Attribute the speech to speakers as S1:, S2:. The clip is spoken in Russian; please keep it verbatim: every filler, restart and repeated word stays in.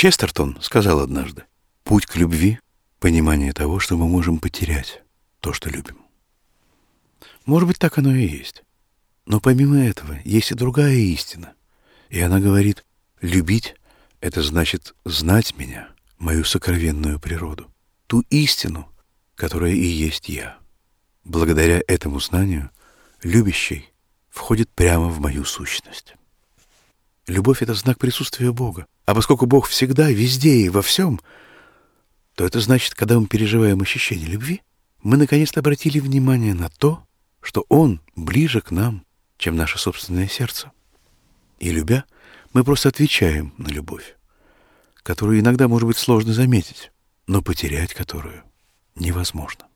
S1: Честертон сказал однажды: «Путь к любви — понимание того, что мы можем потерять то, что любим». Может быть, так оно и есть. Но помимо этого есть и другая истина. И она говорит: любить — это значит знать меня, мою сокровенную природу, ту истину, которая и есть я. Благодаря этому знанию любящий входит прямо в мою сущность. Любовь — это знак присутствия Бога. А поскольку Бог всегда, везде и во всем, то это значит, когда мы переживаем ощущение любви, мы наконец-то обратили внимание на то, что Он ближе к нам, чем наше собственное сердце. И любя, мы просто отвечаем на любовь, которую иногда может быть сложно заметить, но потерять которую невозможно.